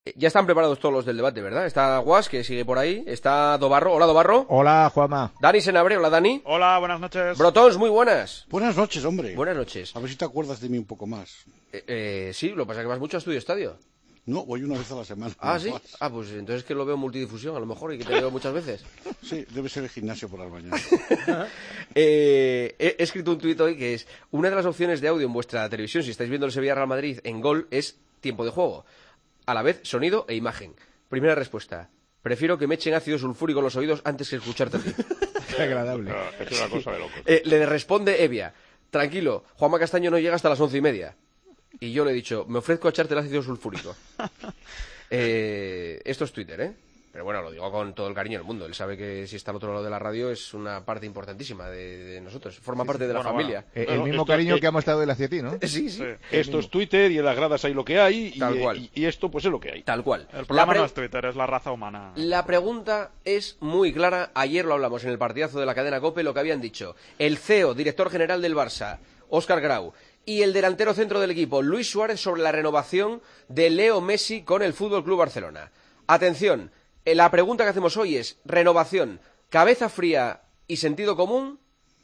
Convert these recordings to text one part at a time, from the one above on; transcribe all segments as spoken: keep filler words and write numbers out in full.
Ya están preparados todos los del debate, ¿verdad? Está Guas, que sigue por ahí. Está Dobarro. Hola, Dobarro. Hola, Juanma. Dani Senabre. Hola, Dani. Hola, buenas noches. Brotons, muy buenas. Buenas noches, hombre. Buenas noches. A ver si te acuerdas de mí un poco más. Eh, eh, sí, lo que pasa es que vas mucho a Estudio Estadio. No, voy una vez a la semana. Ah, ¿sí? Más. Ah, pues entonces que lo veo en multidifusión, a lo mejor, y que te veo muchas veces. Sí, debe ser el gimnasio por las mañanas. eh, he, he escrito un tuit hoy que es: una de las opciones de audio en vuestra televisión, si estáis viendo el Sevilla Real Madrid en Gol, es tiempo de juego. A la vez, sonido e imagen. Primera respuesta: prefiero que me echen ácido sulfúrico en los oídos antes que escucharte a ti. Qué agradable. No, es una cosa de loco. Eh, le responde Evia: tranquilo, Juanma Castaño no llega hasta las once y media. Y yo le he dicho: me ofrezco a echarte el ácido sulfúrico. eh, esto es Twitter, ¿eh? Pero bueno, lo digo con todo el cariño del mundo. Él sabe que si está al otro lado de la radio es una parte importantísima de, de nosotros. Forma parte de la bueno, familia. bueno. Eh, el mismo cariño que hemos estado él hacia ti, ¿no? Sí, sí. Sí. Esto es Twitter y en las gradas hay lo que hay y, Tal cual. y, y esto pues es lo que hay. Tal cual. El problema La pre- no es Twitter, es la raza humana. La pregunta es muy clara. Ayer lo hablamos en el partidazo de la cadena COPE, lo que habían dicho el C E O, director general del Barça, Óscar Grau, y el delantero centro del equipo, Luis Suárez, sobre la renovación de Leo Messi con el F C Barcelona. Atención, la pregunta que hacemos hoy es: ¿renovación, cabeza fría y sentido común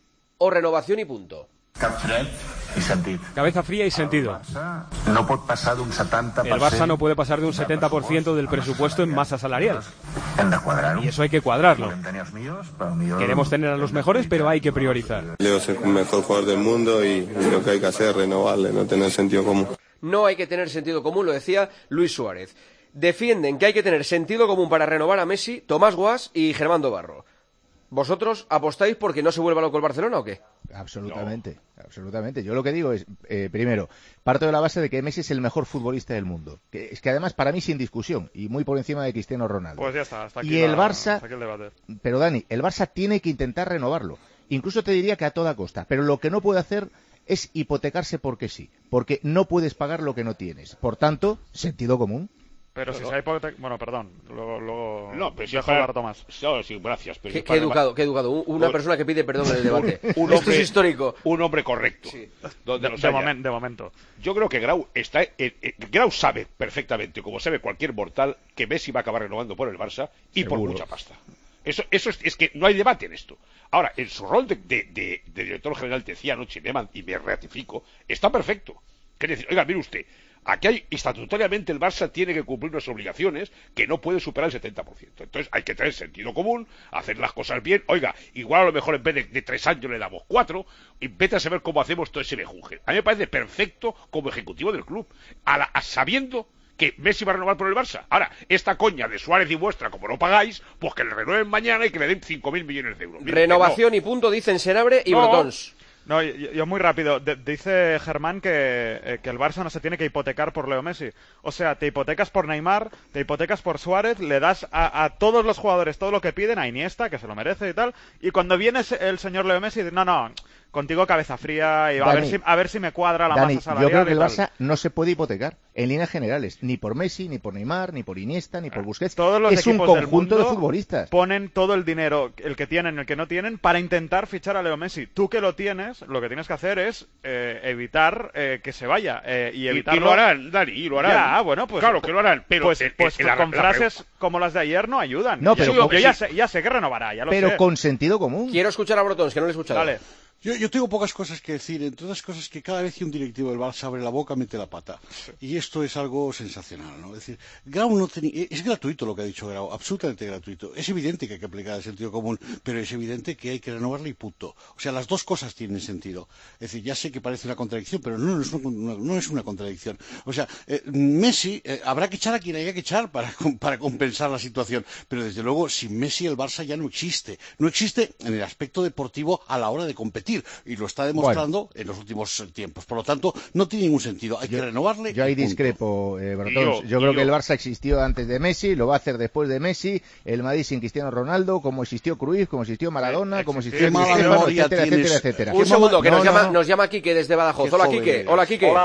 o renovación y punto? Cap fred i sentit. Cabeza fría y sentido. No pot passar d'un setanta per cent. El Barça no puede pasar de un setenta por ciento del presupuesto en masa salarial. Hem de quadrar-ho. Y eso hay que cuadrarlo. Volem tenir els millors, però millor... Queremos tener a los mejores, pero hay que priorizar. Leo es el mejor jugador del mundo y, y lo que hay que hacer es renovarle, no tener sentido común. No hay que tener sentido común, lo decía Luis Suárez. Defienden que hay que tener sentido común para renovar a Messi Tomás Guas y Germán Dobarro. ¿Vosotros apostáis porque no se vuelva loco el Barcelona o qué? Absolutamente, no. absolutamente. Yo lo que digo es, eh, primero, parto de la base de que Messi es el mejor futbolista del mundo. Que, es que además, para mí, sin discusión, y muy por encima de Cristiano Ronaldo. Pues ya está, hasta aquí, y el la, Barça, hasta aquí el debate. Pero Dani, el Barça tiene que intentar renovarlo. Incluso te diría que a toda costa. Pero lo que no puede hacer es hipotecarse porque sí. Porque no puedes pagar lo que no tienes. Por tanto, sentido común. Pero, pero si se ha hipoteca... Bueno, perdón, luego... luego... No, pero si dejo para... hablar Tomás. No, sí, gracias. Pero qué, si qué para... educado, qué educado. Una persona que pide perdón en el debate. un, un Esto hombre, es histórico. Un hombre correcto. Sí. Donde De, de, momen, de momento. Yo creo que Grau está... Eh, eh, Grau sabe perfectamente, como sabe cualquier mortal, que Messi va a acabar renovando por el Barça y Seguro. por mucha pasta. Eso, eso es, es que no hay debate en esto. Ahora, en su rol de, de, de, de director general, te decía anoche, y me ratifico, está perfecto. Quiere decir, oiga, mire usted, aquí hay, estatutariamente el Barça tiene que cumplir unas obligaciones que no puede superar el setenta por ciento. Entonces hay que tener sentido común, hacer las cosas bien. Oiga, igual a lo mejor en vez de, de tres años le damos cuatro, y vete a saber cómo hacemos todo ese mejunje. A mí me parece perfecto como ejecutivo del club, a la, a sabiendo que Messi va a renovar por el Barça. Ahora, esta coña de Suárez y vuestra, como no pagáis, pues que le renueven mañana y que le den cinco mil millones de euros. Mire, Renovación no. y punto, dicen Senabre y No. Brotons. No, yo, yo muy rápido. De, dice Germán que, eh, que el Barça no se tiene que hipotecar por Leo Messi. O sea, te hipotecas por Neymar, te hipotecas por Suárez, le das a, a todos los jugadores todo lo que piden, a Iniesta, que se lo merece y tal, y cuando viene el señor Leo Messi, no, no, contigo cabeza fría y Dani, a, ver si, a ver si me cuadra la Dani, masa salarial. Yo creo que el y tal. Barça no se puede hipotecar, en líneas generales, ni por Messi, ni por Neymar, ni por Iniesta, ni por Busquets. Todos los es un equipos conjunto del mundo de futbolistas. Ponen todo el dinero, el que tienen, el que no tienen, para intentar fichar a Leo Messi. Tú que lo tienes, lo que tienes que hacer es eh, evitar eh, que se vaya eh, y evitarlo. Y, y lo harán, Dani, y lo harán. Ya, bueno, pues claro que lo harán, pero pues, el, pues el, la, con la, frases la... como las de ayer no ayudan. No, pero yo, con... yo ya, sé, ya sé que renovará, ya lo pero sé. con sentido común. Quiero escuchar a Brotons, que no le he escuchado. Dale. Yo, yo tengo pocas cosas que decir, entre otras cosas que cada vez que un directivo del Barça abre la boca mete la pata. Y esto es algo sensacional, ¿no? Es decir, Grau no tenía... Es gratuito lo que ha dicho Grau, absolutamente gratuito. Es evidente que hay que aplicar el sentido común, pero es evidente que hay que renovarle y punto. O sea, las dos cosas tienen sentido. Es decir, ya sé que parece una contradicción, pero no, no, es, una, no es una contradicción. O sea, eh, Messi, eh, habrá que echar a quien haya que echar para, para compensar la situación. Pero desde luego, sin Messi el Barça ya no existe. No existe en el aspecto deportivo a la hora de competir. Y lo está demostrando bueno. en los últimos tiempos. Por lo tanto, no tiene ningún sentido. Hay yo, que renovarle. Yo ahí discrepo, eh, Brotons. Yo, yo creo yo. que el Barça existió antes de Messi, lo va a hacer después de Messi. El Madrid sin Cristiano Ronaldo, como existió Cruyff, como existió Maradona, eh, como existió Cristiano, etcétera, etcétera, etcétera. Un segundo, que no, nos, no, llama, no. nos llama Quique desde Badajoz. Hola, Quique. Hola, Quique. Hola.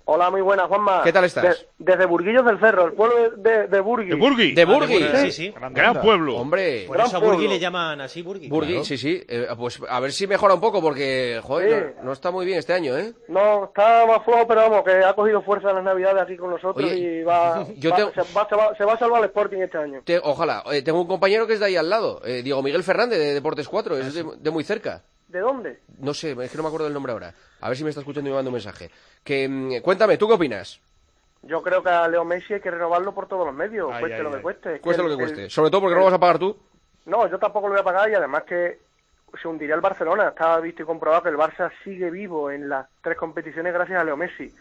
Hola, muy buenas, Juanma. ¿Qué tal estás? De- desde Burguillos del Cerro, el pueblo de, de, de Burgui. ¿De Burgui? De Burgui. Ah, sí, sí. Gran, gran pueblo. Hombre. Por Gran eso a Burgui pueblo. le llaman así Burgui. Burgui, Claro. sí, sí. Eh, pues a ver si mejora un poco porque, joder, Sí. no, no está muy bien este año, ¿eh? No, está más flojo, pero vamos, que ha cogido fuerza en las Navidades aquí con nosotros Oye, y va, yo va- te- se, va, se, va, se va a salvar el Sporting este año. Te- ojalá. Eh, tengo un compañero que es de ahí al lado, eh, Diego Miguel Fernández de Deportes cuatro, es de, de muy cerca. ¿De dónde? No sé, es que no me acuerdo del nombre ahora. A ver si me está escuchando y me manda un mensaje. Que, mm, cuéntame, ¿tú qué opinas? Yo creo que a Leo Messi hay que renovarlo por todos los medios, Ay, cueste ay, lo que ay. cueste. Es Cueste el- lo que el- cueste. Sobre todo porque no lo vas a pagar tú. No, yo tampoco lo voy a pagar y además que se hundiría el Barcelona. Está visto y comprobado que el Barça sigue vivo en las tres competiciones gracias a Leo Messi.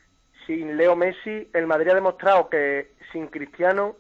Sin Leo Messi, el Madrid ha demostrado que sin Cristiano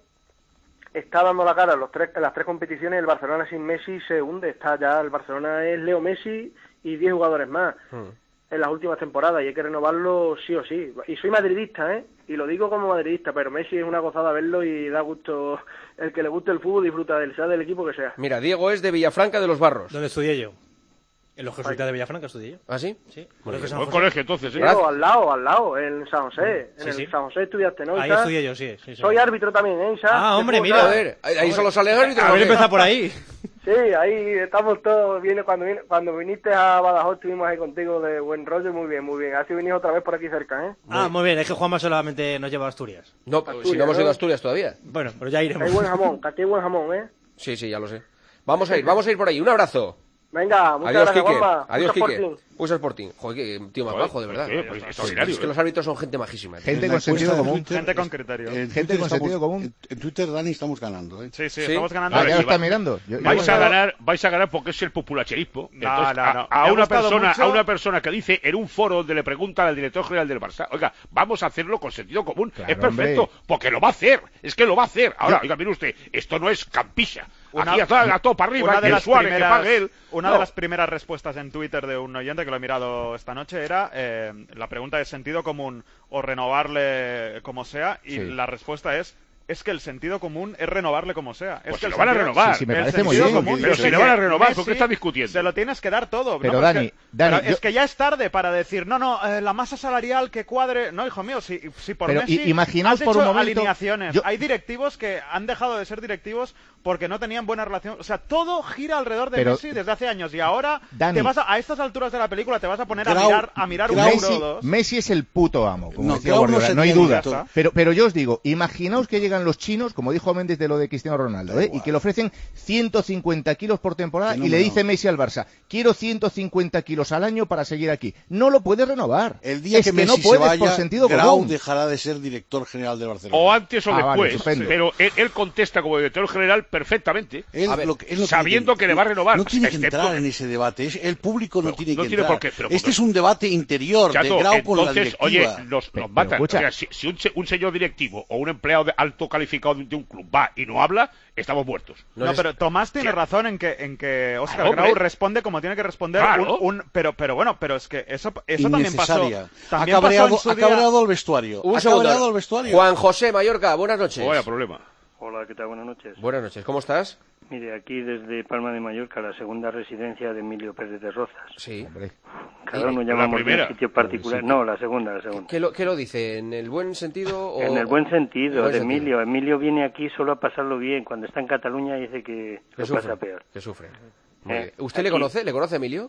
está dando la cara en, los tres, en las tres competiciones. El Barcelona sin Messi se hunde. Está ya, el Barcelona es Leo Messi y diez jugadores más en las últimas temporadas y hay que renovarlo sí o sí. Y soy madridista, ¿eh? Y lo digo como madridista, pero Messi es una gozada verlo y da gusto. El que le guste el fútbol disfruta del, sea del equipo que sea. Mira, Diego es de Villafranca de los Barros. ¿Dónde estudié yo? En los jesuitas de Villafranca estudié yo. ¿Ah, sí? Sí. Muy bien. Colegio San Buen José. colegio, entonces, ¿eh? Diego, al lado, al lado, en San José. En Sí, el sí. San José estudiaste, ¿no, Ahí Isa? estudié yo, sí. sí, sí. Soy árbitro también, ¿eh, Isa? Ah, De hombre, fútbol, mira, ¿sabes? Joder, ahí, ahí solo salen árbitros. A ver, ¿o qué? empezar por ahí. Sí, ahí estamos todos. Viene, cuando, vine, cuando viniste a Badajoz estuvimos ahí contigo de buen rollo. Muy bien, muy bien. Así venís otra vez por aquí cerca, ¿eh? Ah, muy bien. Es que Juanma solamente nos lleva a Asturias. No, Asturias, si no hemos ¿no? ido a Asturias todavía. Bueno, pero ya Que iremos. hay buen jamón, que aquí hay buen jamón, ¿eh? Sí, sí, ya lo sé. Vamos a ir, vamos a ir por ahí. Un abrazo. Venga, muchas Adiós, gracias, Quique. Juanma. Adiós, Mucho Quique. Sporting. Pusa Sporting. Joder, qué tío más Joder, bajo, de verdad. ¿por qué? Pues extraordinario, Es que los árbitros son gente majísima. tío. En Gente la con encuesta sentido de común. Twitter, Gente con es- criterio. En Gente Twitter con estamos- sentido común. En, en Twitter, Dani, estamos ganando, ¿eh? Sí, sí, ¿Sí? estamos ganando. Ah, ya lo y está va- mirando. Yo- yo- Vais a yo- ganar, vais a ganar porque es el populacherismo. No, Entonces, no, a- no. A, Me ha una gustado persona, mucho- a una persona que dice en un foro donde le preguntan al director general del Barça, oiga, vamos a hacerlo con sentido común. Claro, es perfecto, hombre. porque lo va a hacer. Es que lo va a hacer. Ahora, Yo- oiga, mire usted, esto no es campilla. Una- Aquí a, todo- a todo para arriba, Una y de el las Suárez que primeras, pague él. una No. de las primeras respuestas en Twitter de un oyente que lo he mirado esta noche era eh, la pregunta de sentido común o renovarle como sea y Sí. la respuesta es es que el sentido común es renovarle como sea. Es Pues que se el lo van a sentido- renovar. Sí, sí, me el parece muy sentido bien. común Pero dice si le que van a renovar, ¿por qué Messi estás discutiendo? Se lo tienes que dar todo. Pero, No, es Dani, que- Dani, pero yo- es que ya es tarde para decir, no, no, eh, la masa salarial que cuadre. No, hijo mío, si, si por Pero Messi i- imaginaos has por hecho un momento- alineaciones. yo- Hay directivos que han dejado de ser directivos porque no tenían buena relación. O sea, todo gira alrededor de Pero- Messi desde hace años y ahora Dani. te vas a, a estas alturas de la película te vas a poner a Grau- mirar, a mirar un Grau- euro o Messi, dos. Messi es el puto amo, como No, decía Grau no Guardiola, se no hay tiene duda. directo. Pero, pero yo os digo, imaginaos que llegan los chinos, como dijo Méndez de lo de Cristiano Ronaldo, ¿eh? y que le ofrecen ciento cincuenta kilos por temporada y le Fenómeno. dice Messi al Barça, quiero ciento cincuenta kilos al año para seguir aquí. No lo puedes renovar. El día es que, que, Messi no puedes se vaya, por sentido Grau común. dejará de ser director general del Barcelona. O antes o Ah, vale, después. estupendo. Pero él, él contesta como director general perfectamente. Él A ver, lo que- él no sabiendo tiene que le va a renovar, No tiene que excepto entrar que- en ese debate. Es- el público no Pero tiene no que tiene entrar. por qué, pero este porque- es un debate interior Chato, de Grau con la entonces, oye, directiva. nos, Pero- nos matan. pero escucha. O sea, si, si un, se- un señor directivo o un empleado de alto calificado de, de un club va y no habla, estamos muertos. No, No es- pero Tomás tiene Sí. razón en que en que Oscar Claro, Grau hombre. responde como tiene que responder Claro. un, un- pero pero bueno, pero es que eso eso también pasó. Innecesaria. También ha pasó cabreado, en su ha día- cabreado el vestuario. Un ha segundo. cabreado el vestuario. Juan José Mallorca, buenas noches. Vaya problema. Hola, ¿qué tal? Buenas noches. Buenas noches, ¿cómo estás? Mire, aquí desde Palma de Mallorca, la segunda residencia de Emilio Pérez de Rozas. Sí. Hombre, Cada ¿Y uno la llamamos de primera? un sitio particular. No, la segunda, la segunda. ¿Qué lo, qué lo dice? ¿En el buen sentido o...? En el buen sentido, En el buen de sentido. Emilio. Emilio viene aquí solo a pasarlo bien. Cuando está en Cataluña dice que Que lo sufre, pasa peor. que sufre. Muy Eh, bien. ¿Usted le aquí- conoce? ¿Le conoce a Emilio?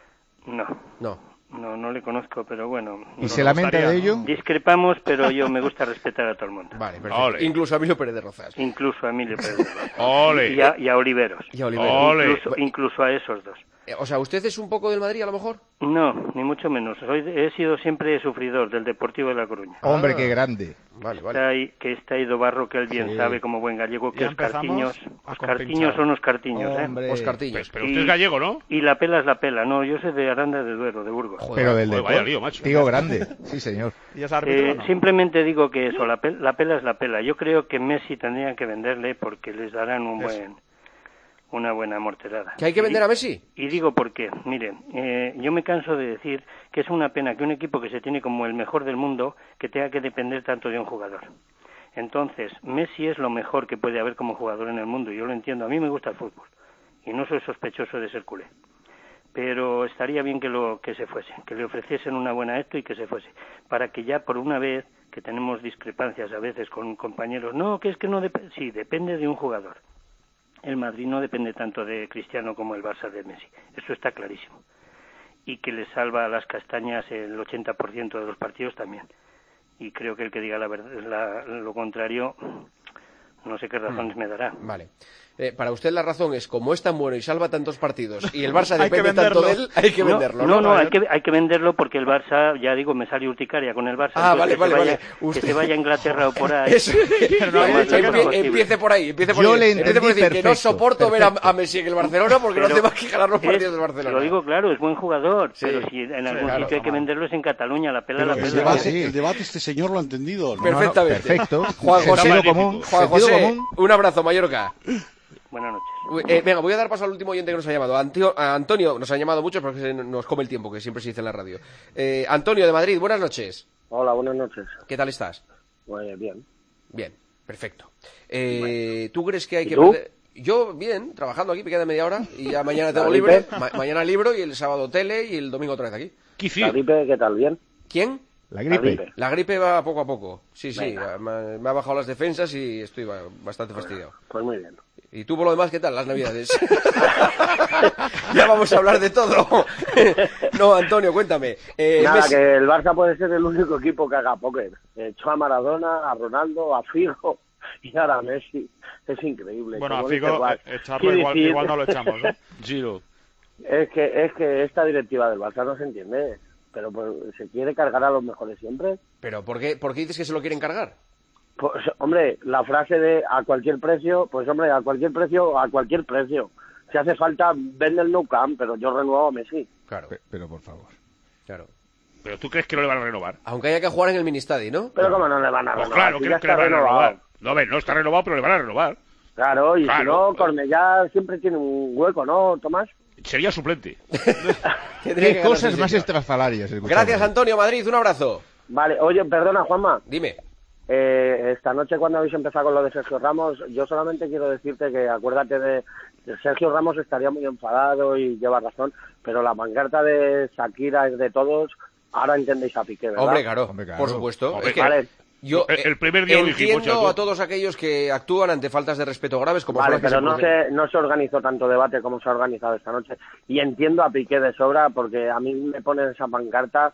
No, No. no, no le conozco, pero bueno. ¿y No se me lamenta gustaría, de ¿no? ello? Discrepamos, pero yo me gusta respetar a todo el mundo. Vale, perfecto. Ole. Incluso a Emilio Pérez de Rozas. Incluso a Emilio Pérez de Rozas. Ole. Y a, y a Oliveros. Y a Oliver. Ole. Incluso, incluso a esos dos. Eh, O sea, ¿usted es un poco del Madrid a lo mejor? No, ni mucho menos. Soy, he sido siempre sufridor del Deportivo de La Coruña. Hombre, Ah. qué grande. Vale, Está vale. ahí, que está Ido Barro, que él bien Sí. sabe como buen gallego, que Ya es empezamos Cartiños. a Los compinchar. Cartiños son los Cartiños, ¿eh? Hombre. Oscar Pues, Tiños. pero Y- usted es gallego, ¿no? Y la pela es la pela. No, yo soy de Aranda de Duero, de Burgos. Joder, Pero del joder, deporte. vaya lío, macho. Tío grande. Sí, señor. ¿Y es árbitro Eh, o no? Simplemente digo que eso, la, pel- la pela es la pela. Yo creo que Messi tendrían que venderle porque les darán un Eso. buen, una buena morterada. ¿Que hay que vender a Messi? Y digo por qué. Mire, eh, yo me canso de decir que es una pena que un equipo que se tiene como el mejor del mundo que tenga que depender tanto de un jugador. Entonces, Messi es lo mejor que puede haber como jugador en el mundo. Yo lo entiendo. A mí me gusta el fútbol y no soy sospechoso de ser culé. pero estaría bien que lo que se fuese, que le ofreciesen una buena esto y que se fuese, para que ya por una vez, que tenemos discrepancias a veces con compañeros, no, que es que no depende, sí, depende de un jugador. El Madrid no depende tanto de Cristiano como el Barça de Messi, eso está clarísimo. Y que le salva las castañas el ochenta por ciento de los partidos también. Y creo que el que diga la verdad, la, lo contrario, no sé qué razones Hmm. me dará. Vale. Eh, para usted la razón es, como es tan bueno y salva tantos partidos y el Barça Hay que depende tanto de él, hay que no, venderlo, No, ¿no? no, hay que, hay que venderlo porque el Barça, ya digo, me sale urticaria con el Barça. Ah, entonces vale, que vale, se vaya, vale. Usted- Que se vaya a Inglaterra o por ahí. Eso- Pero no, Empie- eso no es empie- posible. empiece por ahí, empiece por Yo ahí. le Empiece por entendí decir que no perfecto, soporto ver a, perfecto. a Messi en el Barcelona porque no Pero te va a quitar los es- partidos del Barcelona. Lo digo claro, es buen jugador, Sí. pero si en Sí, algún claro, sitio hay que venderlo es en Cataluña, la pela Pero la el pela. debate, el debate este señor lo ha entendido, ¿no? Perfectamente. perfecto. Juan Sentido José, común, Juan sentido José, común. un abrazo, Mallorca. Buenas noches. Uy, eh, venga, voy a dar paso al último oyente que nos ha llamado. Antio- a Antonio, nos han llamado muchos porque se nos come el tiempo, que siempre se dice en la radio. Eh, Antonio, de Madrid, buenas noches. Hola, buenas noches. ¿Qué tal estás? Pues bien. Bien, perfecto. Eh, ¿Tú crees que hay ¿Y que tú? perder- Yo, bien, trabajando aquí, me queda media hora y ya mañana tengo ¿La libre. gripe? Ma- mañana libro y el sábado tele y el domingo otra vez aquí. ¿La gripe qué tal? ¿Bien? ¿Quién? La gripe. La gripe. La gripe va poco a poco. Sí, sí, Venga. me, me ha bajado las defensas y estoy ba- bastante fastidiado. Pues muy bien. ¿Y tú por lo demás qué tal las navidades? Ya vamos a hablar de todo. No, Antonio, cuéntame. Eh, Nada, Messi- que el Barça puede ser el único equipo que haga póker. Echó a Maradona, a Ronaldo, a Figo y ahora a Messi. Es increíble. Bueno, a Como dice Figo, Juan. eh, echarlo Quiero igual, decir- igual no lo echamos, ¿no? Giro. Es que, es que esta directiva del Barça no se entiende. Pero pues, se quiere cargar a los mejores siempre. ¿Pero por qué, por qué dices que se lo quieren cargar? Pues, hombre, la frase de a cualquier precio, pues hombre, a cualquier precio, a cualquier precio. Si hace falta, vende el Nou Camp, pero yo renuevo a Messi. Claro. Pero por favor. Claro. Pero tú crees que no le van a renovar. Aunque haya que jugar en el Ministadi, ¿no? Pero cómo no le van a Pues renovar. claro, Si creo ya que le está van a renovado. renovar. No, a ver, no está renovado, pero le van a renovar. Claro, y Claro. si no, Cornellá siempre tiene un hueco, ¿no, Tomás? Sería suplente. Qué cosas más estrafalarias. escuchamos. Gracias, Antonio. Madrid, un abrazo. Vale, oye, perdona, Juanma. Dime. Eh, esta noche cuando habéis empezado con lo de Sergio Ramos, yo solamente quiero decirte que acuérdate de, de Sergio Ramos estaría muy enfadado y lleva razón, pero la pancarta de Shakira es de todos, ahora entendéis a Piqué, ¿verdad? Hombre, claro, por supuesto. Hombre, Es que vale. yo El- el primer día lo dijimos, entiendo chato. a todos aquellos que actúan ante faltas de respeto graves, como Vale, son las que pero se no producen. se, no se organizó tanto debate como se ha organizado esta noche. Y entiendo a Piqué de sobra, porque a mí me ponen esa pancarta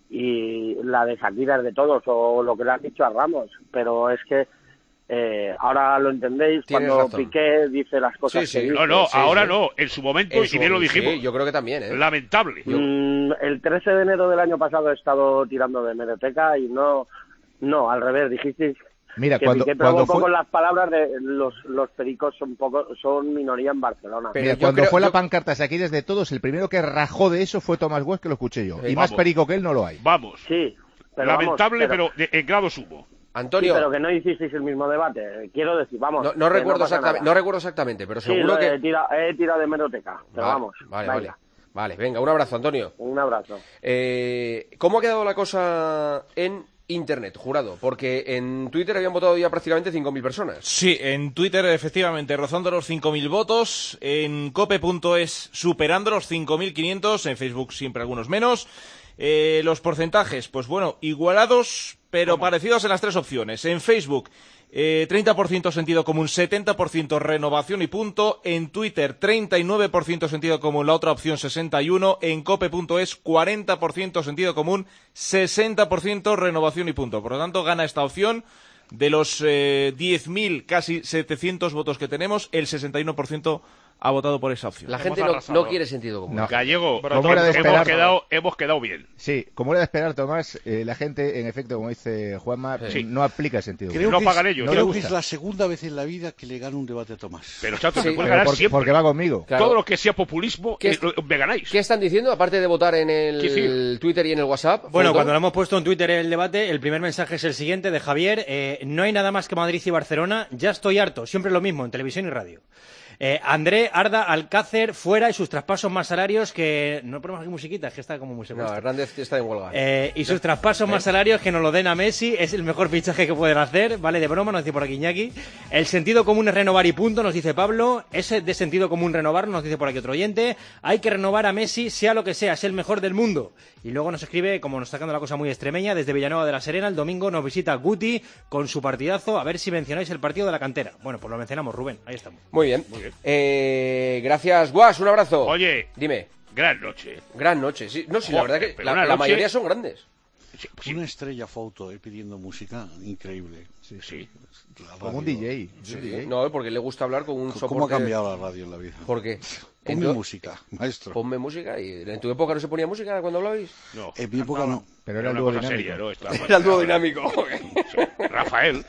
y la de Shakira es de todos, o lo que le han dicho a Ramos. Pero es que eh, ahora lo entendéis Tienes cuando razón. Piqué dice las cosas Sí, sí. que dice. No, no, Sí, ahora sí. no. En su momento, En y su- bien lo sí, dijimos. yo creo que también, ¿eh? Lamentable. Mm, el trece de enero del año pasado he estado tirando de hemeroteca y no, no, al revés, dijisteis Mira, que cuando, Piqué cuando provocó fue, con las palabras de los, los pericos son poco, son minoría en Barcelona. Pero mira, yo cuando creo- fue la yo- pancarta aquí desde todos, el primero que rajó de eso fue Tomás West, que lo escuché yo. Sí, y más vamos. perico que él no lo hay. Vamos. Sí, pero Lamentable, vamos, pero, de- en grado sumo. Antonio, sí, pero que no hicisteis el mismo debate. Quiero decir, vamos. no, no que recuerdo pasa exactamente, nada. no recuerdo exactamente, pero Sí, seguro lo que... he tirado, he tirado de hemeroteca, pero Vale, vamos. Vale, venga, vale. Vale, venga, un abrazo, Antonio. un abrazo. Eh, ¿Cómo ha quedado la cosa en Internet, jurado? Porque en Twitter habían votado ya prácticamente cinco mil personas. Sí, en Twitter efectivamente rozando los cinco mil votos, en cope punto es superando los cinco mil quinientos, en Facebook siempre algunos menos. Eh, los porcentajes, pues bueno, igualados pero parecidos en las tres opciones. En Facebook, eh, treinta por ciento sentido común, setenta por ciento renovación y punto. En Twitter, treinta y nueve por ciento sentido común, la otra opción sesenta y uno. En cope punto es, cuarenta por ciento sentido común, sesenta por ciento renovación y punto. Por lo tanto, gana esta opción. De los eh, diez mil, casi setecientos votos que tenemos, el sesenta y uno por ciento ha votado por esa opción. La gente Hemos no, arrasado. no quiere sentido común. No. Gallego, Como era de hemos, esperar. quedado, hemos quedado bien. Sí, como era de esperar, Tomás, eh, la gente, en efecto, como dice Juanma, Sí. no aplica el sentido. Creo, No que, pagan es, ellos. No creo le que gusta. es la segunda vez en la vida que le gano un debate a Tomás. Pero, chato, Sí, se puede Pero ganar por- siempre. porque va conmigo. Claro. Todo lo que sea populismo, ¿Qué eh, es- lo- me ganáis. ¿Qué están diciendo, aparte de votar en el ¿Qué decir? Twitter y en el WhatsApp? Bueno, Foto? cuando lo hemos puesto en Twitter el debate, el primer mensaje es el siguiente de Javier. eh, no hay nada más que Madrid y Barcelona. Ya estoy harto. Siempre lo mismo en televisión y radio. Eh, André Arda Alcácer fuera y sus traspasos más salarios que... No ponemos aquí musiquita, es que está como muy secuestrado. No, Hernández está en huelga. Eh, y sus traspasos más salarios que nos lo den a Messi, es el mejor fichaje que pueden hacer, vale de broma, nos dice por aquí Iñaki. El sentido común es renovar y punto, nos dice Pablo. Es de sentido común renovar, nos dice por aquí otro oyente. Hay que renovar a Messi, sea lo que sea, es el mejor del mundo. Y luego nos escribe, como nos está sacando la cosa muy extremeña, desde Villanueva de la Serena, el domingo nos visita Guti con su partidazo, a ver si mencionáis el partido de la cantera. Bueno, pues lo mencionamos, Rubén, ahí estamos. Muy bien. Muy bien. Eh, gracias, Guas, un abrazo. Oye, dime. Gran noche. Gran noche, sí. No, sí, la Joder, verdad que la, una la noche... mayoría son grandes. Sí, sí. Una estrella foto eh, pidiendo música, increíble. Sí, sí. Como un D J. Sí. Un D J. No, porque le gusta hablar con un ¿Cómo soporte... ha cambiado la radio en la vida? ¿Por qué? Ponme Entonces, música, maestro. Ponme música. ¿Y en tu época no se ponía música cuando hablabais? No. En mi época no. Pero era, Era el una dúo cosa dinámico. seria, ¿no? Esto- Era el dúo dinámico. Rafael.